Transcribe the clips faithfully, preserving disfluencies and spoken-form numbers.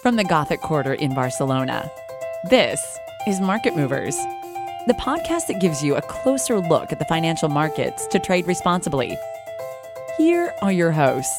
from the Gothic Quarter in Barcelona. This is Market Movers, the podcast that gives you a closer look at the financial markets to trade responsibly. Here are your hosts,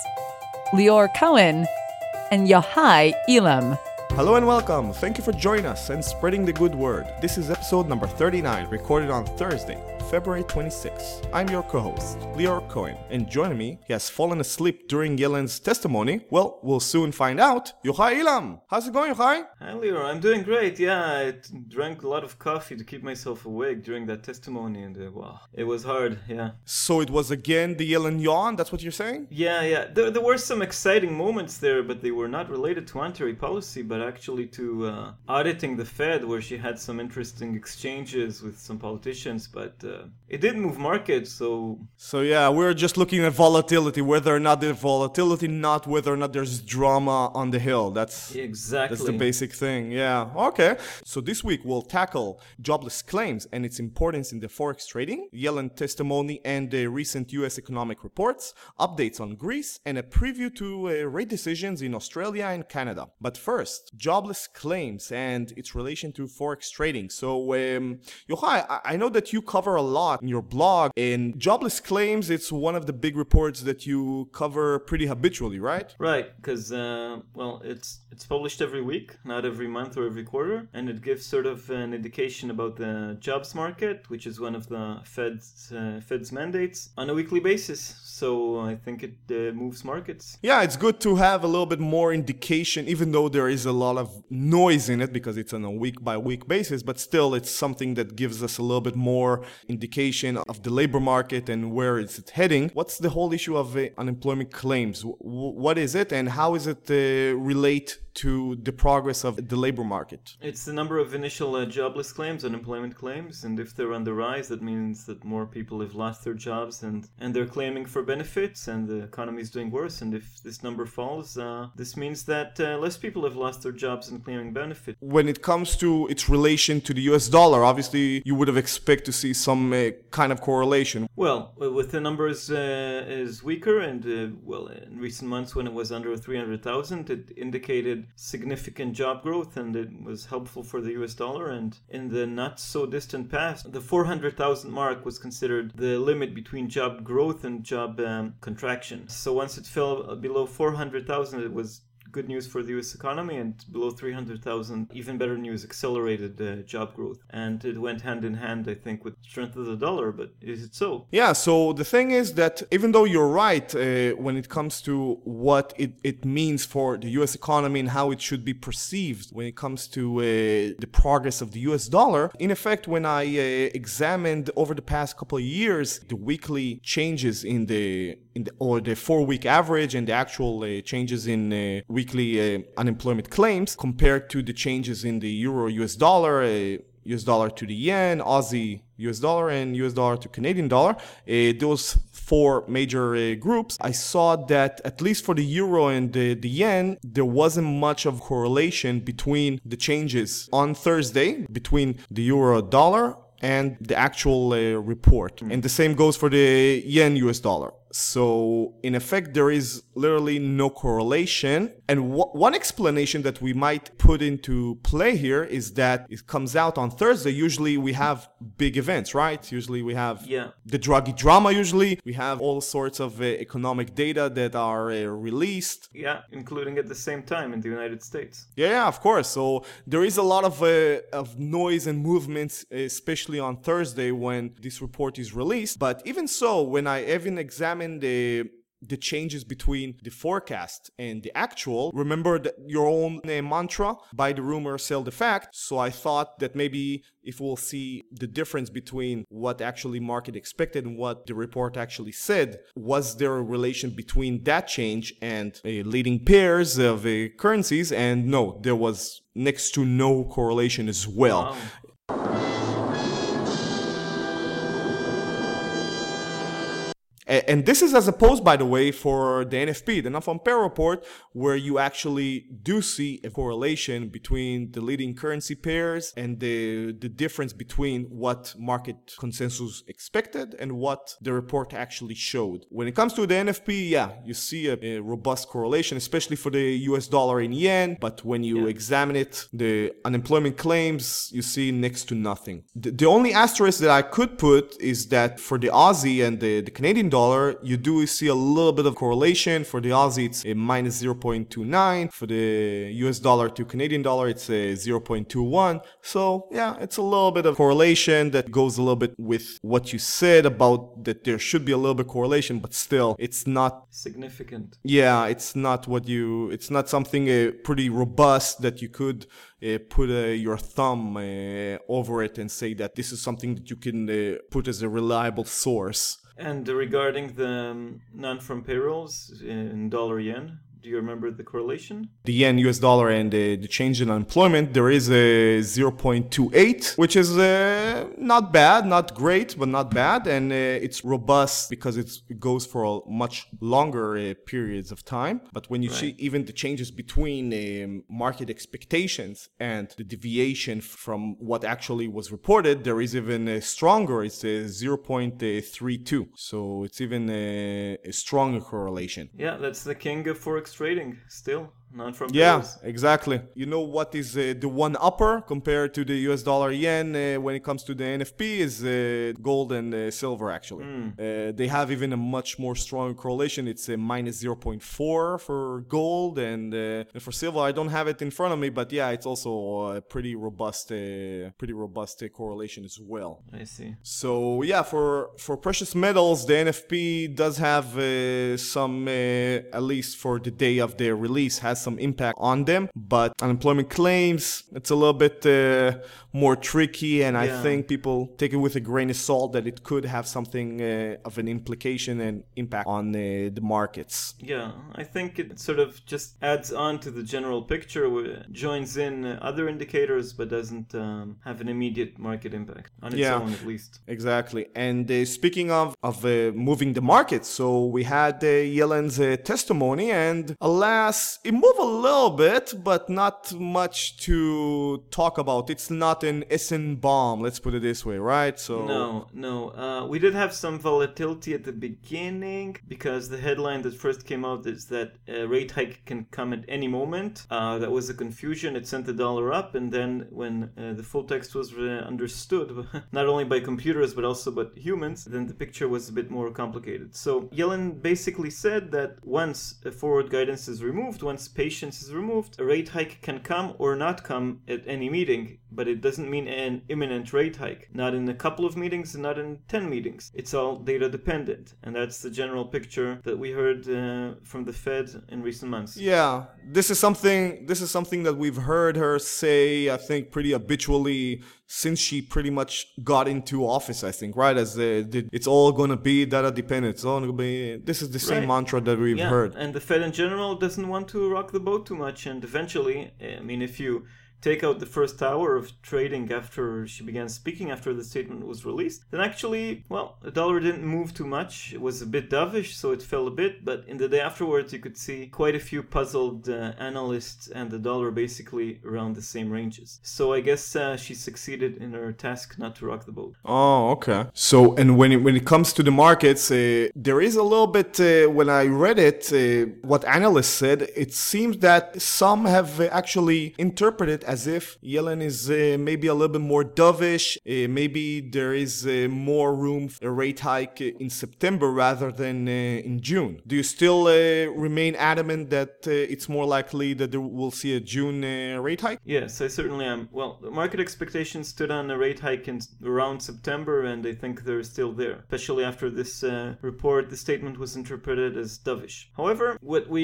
Lior Cohen and Yochai Elam. Hello and welcome. Thank you for joining us and spreading the good word. This is episode number thirty-nine, recorded on Thursday, February twenty-sixth. I'm your co-host, Lior Cohen, and joining me, he has fallen asleep during Yelen's testimony. Well, we'll soon find out. Yochai Elam. How's it going, Yochai? Hi, Lior. I'm doing great. Yeah, I t- drank a lot of coffee to keep myself awake during that testimony, and uh, wow, it was hard, yeah. So it was again the Yelen yawn, that's what you're saying? Yeah, yeah. There, there were some exciting moments there, but they were not related to monetary policy, but actually to uh, auditing the Fed, where she had some interesting exchanges with some politicians, but uh, it didn't move markets, so... So yeah, we're just looking at volatility, whether or not there's volatility, not whether or not there's drama on the hill. That's exactly that's the basic thing, yeah. Okay, so this week we'll tackle jobless claims and its importance in the forex trading, Yellen testimony and the recent U S economic reports, updates on Greece, and a preview to uh, rate decisions in Australia and Canada. But first, jobless claims and its relation to forex trading. So, um, Yochai, I-, I know that you cover a lot in your blog, and jobless claims, it's one of the big reports that you cover pretty habitually, right? Right, because, uh, well, it's it's published every week, not every month or every quarter, and it gives sort of an indication about the jobs market, which is one of the Fed's, uh, Fed's mandates, on a weekly basis. So I think it uh, moves markets. Yeah, it's good to have a little bit more indication, even though there is a lot of noise in it because it's on a week by week basis, but still it's something that gives us a little bit more indication of the labor market and where it's heading. What's the whole issue of uh, unemployment claims? W- what is it and how is it uh, relate to the progress of the labor market? It's the number of initial uh, jobless claims, unemployment claims, and if they're on the rise, that means that more people have lost their jobs and, and they're claiming for benefits and the economy is doing worse. And if this number falls, uh, this means that uh, less people have lost their jobs and claiming benefits. When it comes to its relation to the U S dollar, obviously you would have expected to see some uh, kind of correlation. Well, with the numbers uh, is weaker, and uh, well, in recent months when it was under three hundred thousand, it indicated significant job growth, and it was helpful for the U S dollar. And in the not so distant past, the four hundred thousand mark was considered the limit between job growth and job um, contraction. So once it fell below four hundred thousand, it was good news for the U S economy, and below three hundred thousand, even better news, accelerated uh, job growth. And it went hand in hand, I think, with the strength of the dollar, but is it so? Yeah, so the thing is that even though you're right uh, when it comes to what it, it means for the U S economy and how it should be perceived when it comes to uh, the progress of the U S dollar, in effect, when I uh, examined over the past couple of years the weekly changes in the in the, or the four-week average and the actual uh, changes in uh, weekly uh, unemployment claims compared to the changes in the euro U S dollar, uh, U S dollar to the yen, Aussie U S dollar, and U S dollar to Canadian dollar, uh, those four major uh, groups, I saw that at least for the euro and the, the yen, there wasn't much of correlation between the changes on Thursday between the euro dollar and the actual uh, report. Mm. And the same goes for the yen U S dollar. So in effect, there is literally no correlation. And w- one explanation that we might put into play here is that it comes out on Thursday. Usually we have big events, right? Usually we have yeah. the Draghi drama. Usually we have all sorts of uh, economic data that are uh, released. Yeah, including at the same time in the United States. Yeah, yeah, of course. So there is a lot of uh, of noise and movements, especially on Thursday when this report is released. But even so, when I even examine the the changes between the forecast and the actual, remember that your own uh, mantra, buy the rumor, sell the fact. So I thought that maybe if we'll see the difference between what actually market expected and what the report actually said, was there a relation between that change and uh, leading pairs of uh, currencies? And no, there was next to no correlation as well. Wow. A- And this is as opposed, by the way, for the N F P, the non-farm payroll report, where you actually do see a correlation between the leading currency pairs and the, the difference between what market consensus expected and what the report actually showed. When it comes to the N F P, yeah, you see a, a robust correlation, especially for the U S dollar in yen. But when you Yeah. examine it, the unemployment claims, you see next to nothing. The, the only asterisk that I could put is that for the Aussie and the, the Canadian dollar, you do see a little bit of correlation. For the Aussie, it's a minus zero point two nine. For the U S dollar to Canadian dollar, it's a zero point two one. So yeah, it's a little bit of correlation that goes a little bit with what you said about that there should be a little bit correlation, but still, it's not Significant. yeah, it's not what you. It's not something uh, pretty robust that you could uh, put uh, your thumb uh, over it and say that this is something that you can uh, put as a reliable source. And regarding the um, non-farm payrolls in dollar yen, do you remember the correlation? The yen, U S dollar, and uh, the change in unemployment, there is a zero point two eight, which is uh, not bad, not great, but not bad. And uh, it's robust because it's, it goes for a much longer uh, periods of time. But when you Right. see even the changes between um, market expectations and the deviation from what actually was reported, there is even a stronger, it's a zero point three two. So it's even a, a stronger correlation. Yeah, that's the king of forex trading still. Non-farm Yeah, payrolls. exactly. You know what is uh, the one upper compared to the U S dollar yen uh, when it comes to the N F P is uh, gold and uh, silver, actually. Uh, they have even a much more strong correlation. It's a minus zero point four for gold, and, uh, and for silver, I don't have it in front of me, but yeah, it's also a pretty robust, uh, pretty robust uh, correlation as well. I see. So yeah, for for precious metals, the N F P does have uh, some, uh, at least for the day of their release, has some impact on them. But unemployment claims, it's a little bit uh, more tricky, and I Yeah. think people take it with a grain of salt that it could have something uh, of an implication and impact on uh, the markets. Yeah, I think it sort of just adds on to the general picture, where it joins in uh, other indicators, but doesn't um, have an immediate market impact on its Yeah. own, at least. Exactly. And uh, speaking of of uh, moving the market, so we had uh, Yellen's uh, testimony, and alas, it moved a little bit, but not much to talk about. It's not an Essen bomb, let's put it this way, right? So No, no. Uh, we did have some volatility at the beginning because the headline that first came out is that a rate hike can come at any moment. Uh, that was a confusion. It sent the dollar up, and then when uh, the full text was uh, understood, not only by computers but also by humans, then the picture was a bit more complicated. So Yellen basically said that once a forward guidance is removed, once patience is removed, a rate hike can come or not come at any meeting, but it doesn't mean an imminent rate hike. Not in a couple of meetings and not in ten meetings. It's all data dependent, and that's the general picture that we heard uh, from the Fed in recent months. yeah, this is something this is something that we've heard her say, I think, pretty habitually since she pretty much got into office, I think, right? As the, the it's all gonna be data dependent. It's all gonna be this is the same Right. mantra that we've Yeah, heard. and the Fed in general doesn't want to rock the boat too much, and eventually, I mean, if you take out the first hour of trading after she began speaking, after the statement was released, then actually, well, the dollar didn't move too much. It was a bit dovish, so it fell a bit, but in the day afterwards, you could see quite a few puzzled uh, analysts and the dollar basically around the same ranges. So I guess uh, she succeeded in her task not to rock the boat. Oh, okay. So, and when it, when it comes to the markets, uh, there is a little bit, uh, when I read it, uh, what analysts said, it seems that some have uh, actually interpreted as if Yellen is uh, maybe a little bit more dovish, uh, maybe there is uh, more room for a rate hike in September rather than uh, in June. Do you still uh, remain adamant that uh, it's more likely that there we'll see a June uh, rate hike? Yes, I certainly am. Well, the market expectations stood on a rate hike in around September, and I think they're still there. Especially after this uh, report, the statement was interpreted as dovish. However, what we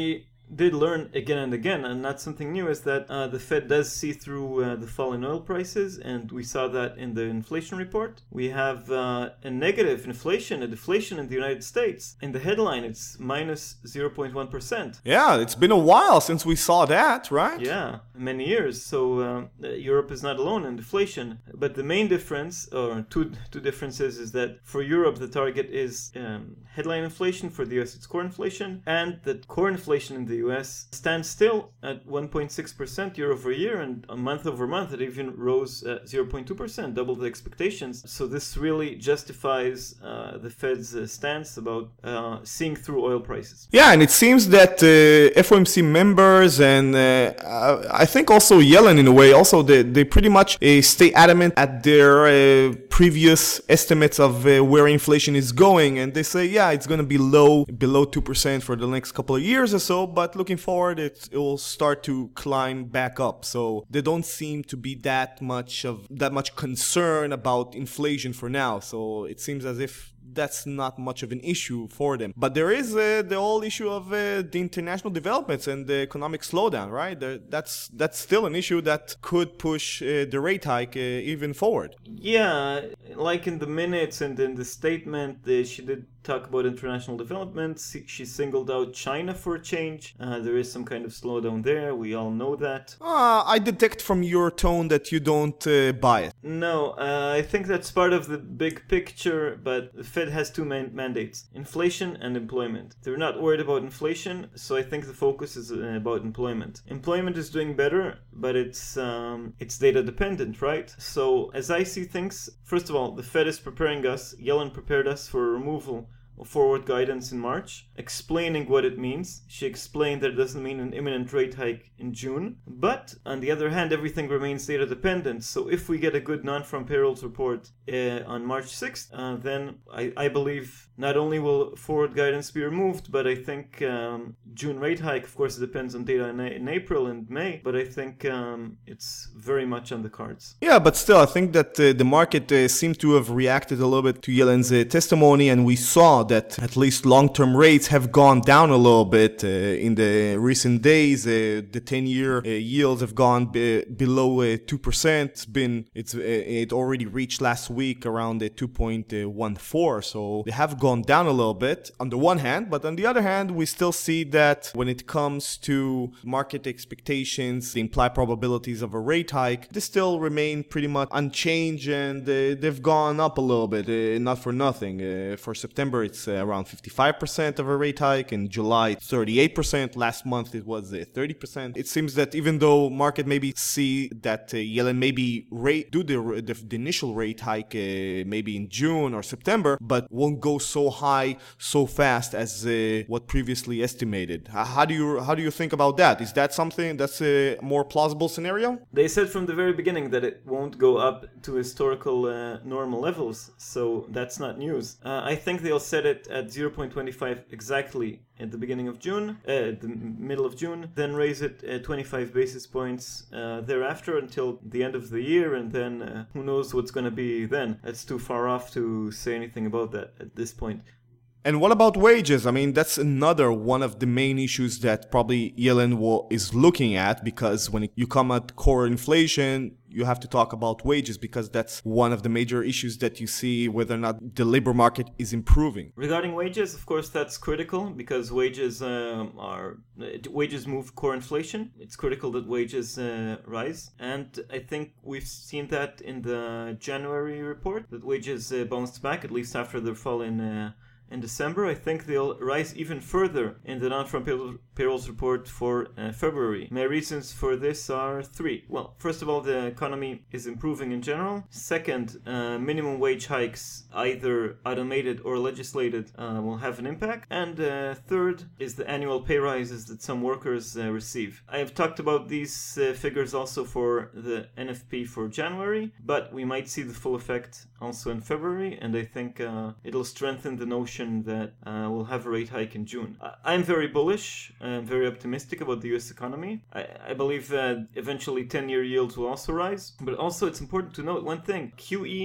did learn again and again, and that's something new, is that uh, the Fed does see through uh, the fall in oil prices, and we saw that in the inflation report. We have uh, a negative inflation, a deflation in the United States. In the headline, it's minus zero point one percent. Yeah, it's been a while since we saw that, right? Yeah, many years. So um, Europe is not alone in deflation. But the main difference, or two two differences, is that for Europe, the target is um, headline inflation. For the U S, it's core inflation. And that core inflation in the U S stands still at one point six percent year over year, and a month over month it even rose at zero point two percent, double the expectations. So this really justifies uh, the Fed's uh, stance about uh, seeing through oil prices. Yeah, and it seems that uh, F O M C members and uh, I think also Yellen in a way, also they, they pretty much uh, stay adamant at their uh, previous estimates of uh, where inflation is going, and they say, yeah, it's going to be low, below two percent for the next couple of years or so, but looking forward, it, it will start to climb back up. So they don't seem to be that much of that much concern about inflation for now. So it seems as if that's not much of an issue for them. But there is uh, the whole issue of uh, the international developments and the economic slowdown, right? There, that's that's still an issue that could push uh, the rate hike uh, even forward. Yeah, like in the minutes and in the statement, uh, she did talk about international developments. She singled out China for a change. Uh, there is some kind of slowdown there. We all know that. Uh, I detect from your tone that you don't uh, buy it. No, uh, I think that's part of the big picture, but the Fed has two man- mandates, inflation and employment. They're not worried about inflation, so I think the focus is uh, about employment. Employment is doing better, but it's um, it's data dependent, right? So as I see things, first of all, the Fed is preparing us, Yellen prepared us for removal of forward guidance in March, explaining what it means. She explained that it doesn't mean an imminent rate hike in June. But on the other hand, everything remains data dependent. So if we get a good non-farm payrolls report uh, on March sixth, uh, then I, I believe not only will forward guidance be removed, but I think um, June rate hike, of course, it depends on data in, in April and May, but I think um, it's very much on the cards. Yeah, but still, I think that uh, the market uh, seemed to have reacted a little bit to Yellen's uh, testimony, and we saw that at least long-term rates have gone down a little bit uh, in the recent days. Uh, the ten-year uh, yields have gone be- below uh, two percent. It's been it's uh, it already reached last week around uh, two point one four. So they have gone down a little bit on the one hand, but on the other hand, we still see that when it comes to market expectations, the implied probabilities of a rate hike, they still remain pretty much unchanged, and uh, they've gone up a little bit. Uh, not for nothing. Uh, for September, it's It's uh, around fifty-five percent of a rate hike. In July, thirty-eight percent. Last month, it was uh, thirty percent. It seems that even though market maybe see that uh, Yellen maybe rate, do the, the, the initial rate hike uh, maybe in June or September, but won't go so high so fast as uh, what previously estimated. How do you how do you think about that? Is that something that's a more plausible scenario? They said from the very beginning that it won't go up to historical uh, normal levels, so that's not news. Uh, I think they'll set it at zero point two five exactly at the beginning of June, uh, the middle of June, then raise it at twenty-five basis points uh, thereafter until the end of the year, and then uh, who knows what's going to be then. It's too far off to say anything about that at this point. And what about wages? I mean, that's another one of the main issues that probably Yellen will, is looking at, because when you come at core inflation, you have to talk about wages, because that's one of the major issues that you see whether or not the labor market is improving. Regarding wages, of course, that's critical, because wages um, are wages move core inflation. It's critical that wages uh, rise, and I think we've seen that in the January report, that wages uh, bounced back, at least after the fall in uh, in December. I think they'll rise even further in the non-farm payrolls report for uh, February. My reasons for this are three. Well, first of all, the economy is improving in general. Second, uh, minimum wage hikes, either automated or legislated, uh, will have an impact. And uh, third is the annual pay rises that some workers uh, receive. I have talked about these uh, figures also for the N F P for January, but we might see the full effect also in February, and I think uh, it'll strengthen the notion that uh, we'll have a rate hike in June. I- I'm very bullish. I'm very optimistic about the U S economy. I, I believe uh, eventually ten-year yields will also rise. But also it's important to note one thing. Q E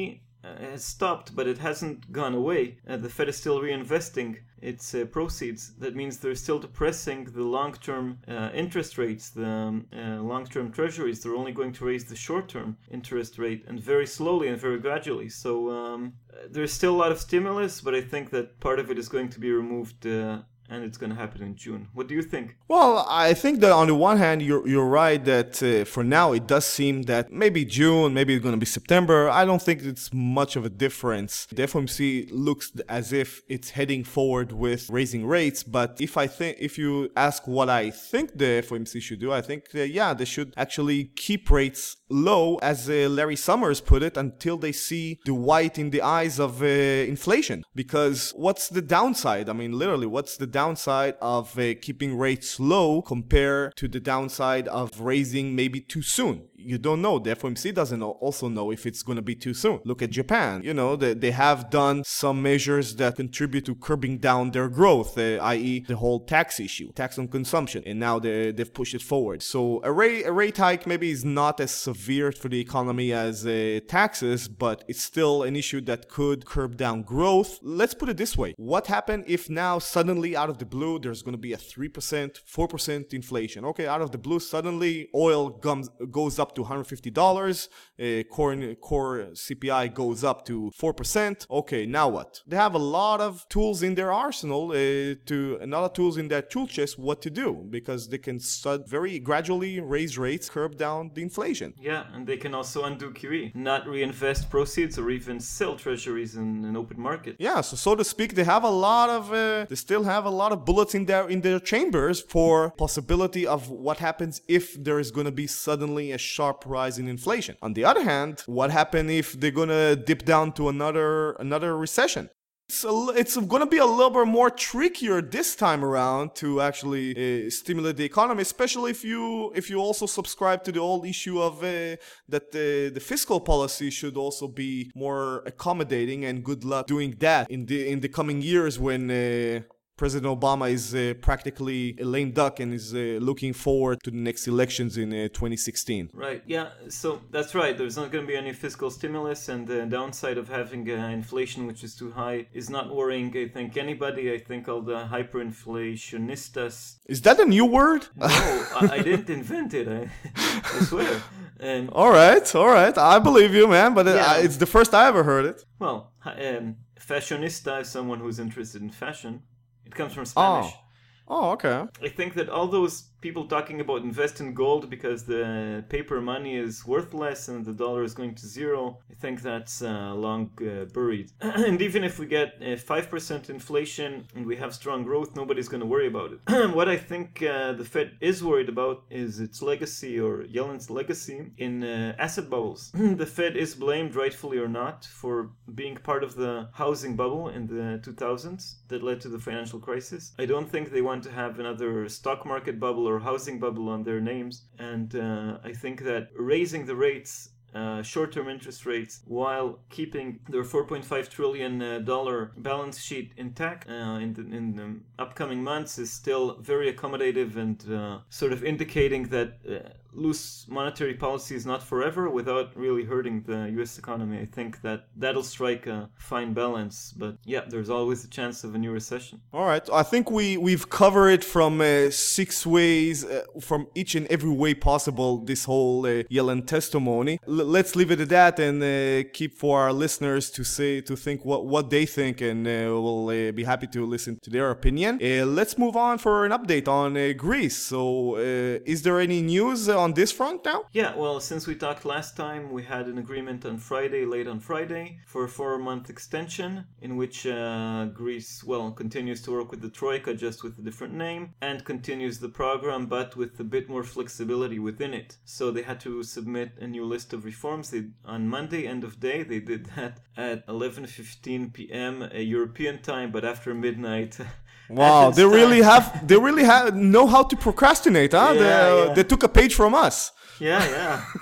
uh, has stopped, but it hasn't gone away. Uh, the Fed is still reinvesting its uh, proceeds. That means they're still depressing the long-term uh, interest rates, the um, uh, long-term treasuries. They're only going to raise the short-term interest rate, and very slowly and very gradually. So um, there's still a lot of stimulus, but I think that part of it is going to be removed uh, and it's going to happen in June. What do you think? Well, I think that on the one hand, you're you're right that uh, for now it does seem that maybe June, maybe it's going to be September. I don't think it's much of a difference. The F O M C looks as if it's heading forward with raising rates. But if I think, if you ask what I think the F O M C should do, I think that, yeah, they should actually keep rates low, as uh, Larry Summers put it, until they see the white in the eyes of uh, inflation. Because what's the downside? I mean, literally, what's the downside of uh, keeping rates low compared to the downside of raising maybe too soon? You don't know. The F O M C doesn't also know if it's going to be too soon. Look at Japan. You know, they, they have done some measures that contribute to curbing down their growth, uh, that is the whole tax issue, tax on consumption. And now they, they've pushed it forward. So a rate, a rate hike maybe is not as severe for the economy as uh, taxes, but it's still an issue that could curb down growth. Let's put it this way. What happened if now suddenly out of the blue, there's going to be a three percent, four percent inflation? Okay, out of the blue, suddenly oil comes, goes up to one hundred fifty dollars, uh, core, core C P I goes up to four percent. Okay, now what? They have a lot of tools in their arsenal, uh, to a lot of tools in their tool chest what to do, because they can start very gradually raise rates, curb down the inflation. Yeah, and they can also undo Q E, not reinvest proceeds or even sell treasuries in an open market. Yeah, so so to speak, they have a lot of, uh, they still have a lot of bullets in their in their chambers for possibility of what happens if there is going to be suddenly a sharp rise in inflation. On the other hand, what happens if they're going to dip down to another another recession? It's, a, it's going to be a little bit more trickier this time around to actually uh, stimulate the economy, especially if you if you also subscribe to the old issue of uh, that the, the fiscal policy should also be more accommodating, and good luck doing that in the in the coming years when uh, President Obama is uh, practically a lame duck and is uh, looking forward to the next elections in uh, twenty sixteen. Right, yeah, so that's right. There's not going to be any fiscal stimulus, and the downside of having uh, inflation which is too high is not worrying, I think, anybody. I think all the hyperinflationistas... Is that a new word? No, I, I didn't invent it, I, I swear. And, all right, all right. I believe you, man, but yeah. it, it's the first I ever heard it. Well, um, fashionista is someone who's interested in fashion. It comes from Spanish. Oh. Oh, okay. I think that all those people talking about invest in gold because the paper money is worthless and the dollar is going to zero, I think that's uh, long uh, buried. And even if we get uh, five percent inflation and we have strong growth, nobody's going to worry about it. What I think uh, the Fed is worried about is its legacy, or Yellen's legacy, in uh, asset bubbles. The Fed is blamed, rightfully or not, for being part of the housing bubble in the two thousands that led to the financial crisis. I don't think they want to have another stock market bubble or housing bubble on their names, and uh, I think that raising the rates, uh, short-term interest rates, while keeping their four point five trillion dollars uh, balance sheet intact uh, in, the, in the upcoming months is still very accommodative, and uh, sort of indicating that uh, loose monetary policy is not forever without really hurting the U S economy. I think that that'll strike a fine balance, but yeah, there's always a chance of a new recession. All right, I think we we've covered from uh, six ways, uh, from each and every way possible, this whole uh, Yellen testimony. L- let's leave it at that, and uh, keep for our listeners to say to think what what they think, and uh, we'll uh, be happy to listen to their opinion. Uh, let's move on for an update on uh, Greece. So, uh, is there any news uh, on this front now? Yeah, well, since we talked last time, we had an agreement on Friday, late on Friday, for a four-month extension in which uh, Greece, well, continues to work with the Troika, just with a different name, and continues the program, but with a bit more flexibility within it. So they had to submit a new list of reforms. They, on Monday, end of day, they did that at eleven fifteen p.m. European time, but after midnight. Wow, they time. really have they really have know how to procrastinate, huh? Yeah, they, yeah. they took a page from us. Yeah, yeah.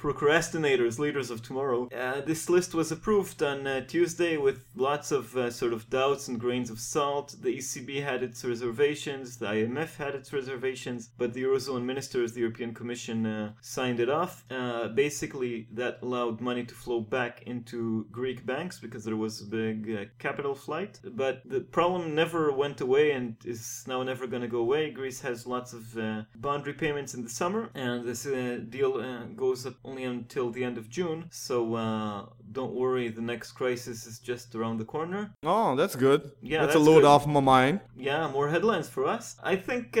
procrastinators, leaders of tomorrow. Uh, this list was approved on uh, Tuesday with lots of uh, sort of doubts and grains of salt. The E C B had its reservations, the I M F had its reservations, but the Eurozone ministers, the European Commission, uh, signed it off. Uh, basically, that allowed money to flow back into Greek banks because there was a big uh, capital flight. But the problem never went away and is now never going to go away. Greece has lots of uh, bond repayments in the summer, and this uh, deal uh, goes up only until the end of June. So uh, don't worry, the next crisis is just around the corner. Oh, that's good. Yeah, that's, that's a load good. off my mind. Yeah, more headlines for us. I think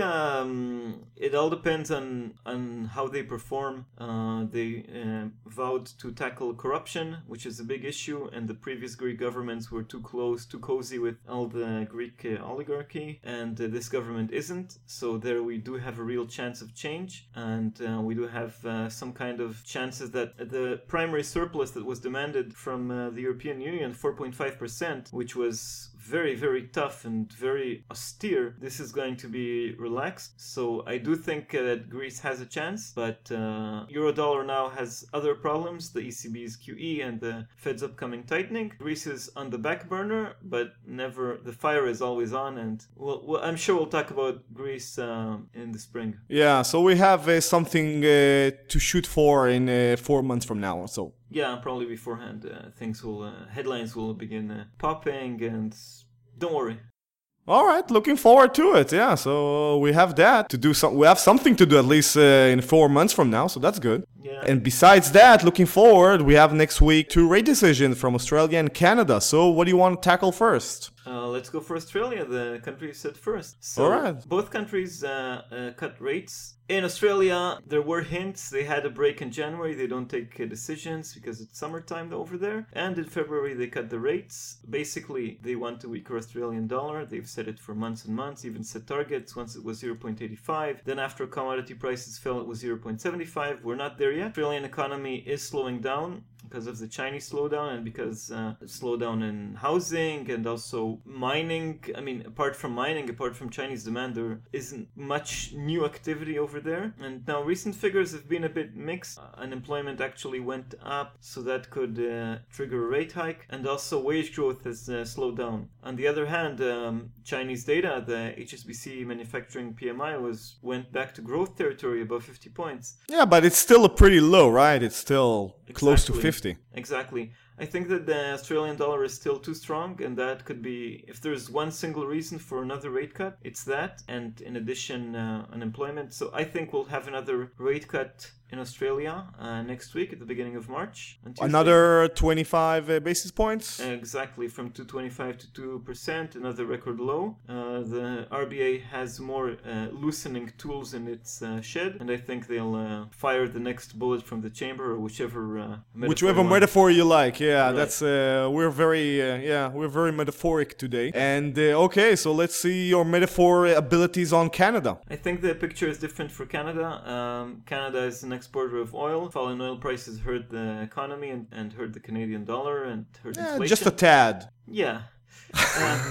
um, it all depends on on how they perform. Uh, they uh, vowed to tackle corruption, which is a big issue, and the previous Greek governments were too close, too cozy with all the Greek uh, oligarchy, and uh, this government isn't. So there we do have a real chance of change, and uh, we do have uh, some kind of chances that the primary surplus that was demanded from uh, the European Union, four point five percent, which was very, very tough and very austere, this is going to be relaxed. So I do think uh, that Greece has a chance, but uh, Eurodollar now has other problems, the E C B's Q E and the Fed's upcoming tightening. Greece is on the back burner, but never, the fire is always on, and we'll, well, I'm sure we'll talk about Greece uh, in the spring. Yeah, so we have uh, something uh, to shoot for in uh, four months from now or so. Yeah, probably beforehand. Uh, things will, uh, headlines will begin uh, popping, and don't worry. All right, looking forward to it. Yeah, so we have that to do. Some, we have something to do at least uh, in four months from now, so that's good. Yeah. And besides that, looking forward, we have next week two rate decisions from Australia and Canada. So what do you want to tackle first? Uh, let's go for Australia, the country you said first. So All right. Both countries uh, uh, cut rates. In Australia, there were hints. They had a break in January. They don't take uh, decisions because it's summertime over there. And in February, they cut the rates. Basically, they want a weaker Australian dollar. They've said it for months and months, even set targets. Once it was zero point eight five. Then after commodity prices fell, it was zero point seven five. We're not there yet. Australian economy is slowing down because of the Chinese slowdown and because uh, slowdown in housing and also mining. I mean, apart from mining, apart from Chinese demand, there isn't much new activity over there. And now recent figures have been a bit mixed. Uh, unemployment actually went up, so that could uh, trigger a rate hike. And also wage growth has uh, slowed down. On the other hand, um, Chinese data, the H S B C manufacturing P M I was went back to growth territory above fifty points. Yeah, but it's still a pretty low, right? It's still Exactly. close to fifty. Exactly. I think that the Australian dollar is still too strong, and that could be, if there's one single reason for another rate cut, it's that, and in addition, uh, unemployment. So I think we'll have another rate cut in Australia uh, next week at the beginning of March. on Tuesday. Another twenty-five uh, basis points? Exactly, from two point two five to two percent, another record low. Uh, the R B A has more uh, loosening tools in its uh, shed, and I think they'll uh, fire the next bullet from the chamber, or whichever uh, metaphor Whichever you want. metaphor you like, yeah, Right. that's uh, we're very uh, yeah we're very metaphoric today. And uh, okay, so let's see your metaphor abilities on Canada. I think the picture is different for Canada. Um, Canada is an exporter of oil. Falling oil prices hurt the economy and, and hurt the Canadian dollar and hurt Eh, inflation. just a tad, Yeah. Uh,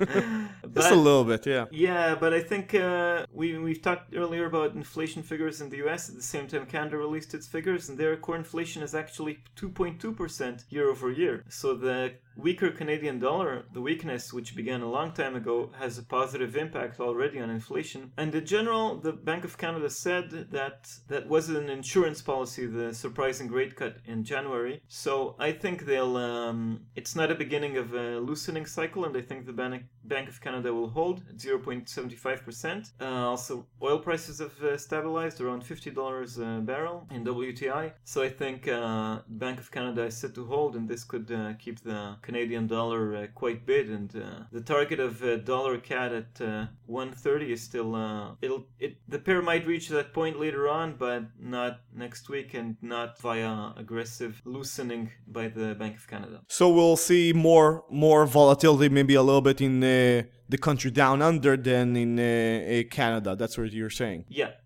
just but- a little bit, yeah. Yeah, but I think uh, we, we've talked earlier about inflation figures in the U S. At the same time, Canada released its figures, and their core inflation is actually two point two percent year over year. So the weaker Canadian dollar, the weakness which began a long time ago, has a positive impact already on inflation. And in general, the Bank of Canada said that that was an insurance policy, the surprising rate cut in January. So I think they'll, um, it's not a beginning of a loosening cycle, and I think the Ban- Bank of Canada will hold at zero point seven five percent. Uh, also, oil prices have uh, stabilized around fifty dollars a barrel in W T I. So I think uh, Bank of Canada is set to hold, and this could uh, keep the Canadian dollar uh, quite bid. And uh, the target of uh, dollar C A D at uh, one thirty is still, uh, it'll, it, the pair might reach that point later on, but not next week and not via aggressive loosening by the Bank of Canada. So we'll see more more volatility, maybe a little bit in uh, the country down under than in uh, uh, Canada. That's what you're saying. Yeah,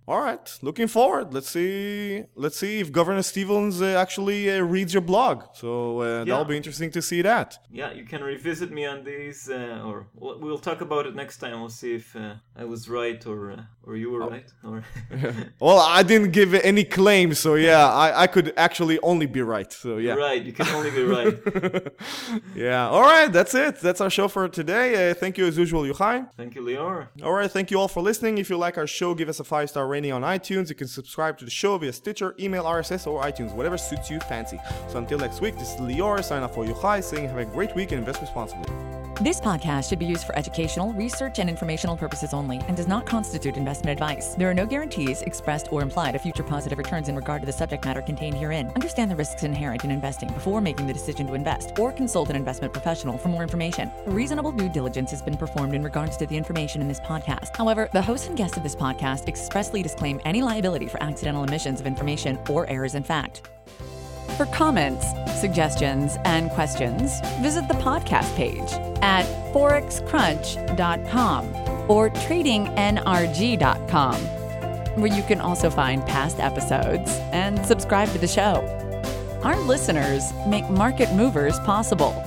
All right, looking forward. Let's see. Let's see if Governor Stevens uh, actually uh, reads your blog. So uh, Yeah. that'll be interesting to see that. Yeah, you can revisit me on these, uh, or we'll we'll talk about it next time. We'll see if uh, I was right or uh, or you were Oh. right. Or Well, I didn't give any claims, so yeah, I, I could actually only be right. So yeah. You're right. You can only be right. Yeah. All right, that's it. That's our show for today. Uh, thank you as usual, Yochai. Thank you, Lior. All right, thank you all for listening. If you like our show, give us a five-star rating on iTunes. You can subscribe to the show via Stitcher, email, R S S, or iTunes, whatever suits you fancy. So until next week, this is Lior, signing off for Yochai, saying have a great week and invest responsibly. This podcast should be used for educational, research, and informational purposes only and does not constitute investment advice. There are no guarantees expressed or implied of future positive returns in regard to the subject matter contained herein. Understand the risks inherent in investing before making the decision to invest, or consult an investment professional for more information. Reasonable due diligence has been performed in regards to the information in this podcast. However, the host and guests of this podcast expressly disclaim any liability for accidental omissions of information or errors in fact. For comments, suggestions, and questions, visit the podcast page at forex crunch dot com or trading N R G dot com, where you can also find past episodes and subscribe to the show. Our listeners make Market Movers possible.